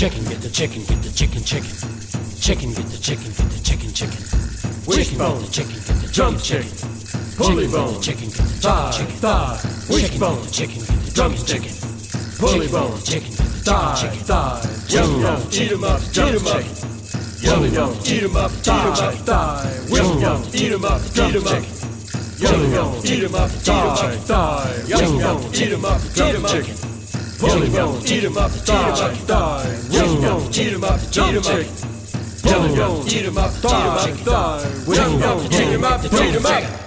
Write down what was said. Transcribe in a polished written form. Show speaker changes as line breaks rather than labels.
Chicken, get the chicken, get the chicken, chicken. Chicken, get the chicken, get the chicken, chicken.
Wishbone,
Chicken, get the
drum
chicken,
chicken,
chicken.
pulley
Chicken, get
bone,
the chicken, get the
thigh,
chicken,
thigh,
chicken.
wishbone,
Chicken, get the
drum
chicken,
chicken,
chicken.
pulley bone,
Chicken, get the
thigh,
chicken, chicken.
thigh, yum yum, eat 'em up, eat 'em up, yum yum, eat 'em up, thigh, thigh, yum yum, eat 'em up, eat 'em up, yum yum, eat 'em up, thigh, thigh, yum yum, eat 'em up, eat 'em up, pulley bone, eat 'em up, thigh, thigh, yum yum, eat 'em up, eat 'em up, pulley bone, eat 'em up, thigh, thigh, yum yum, eat 'em up, eat 'em up.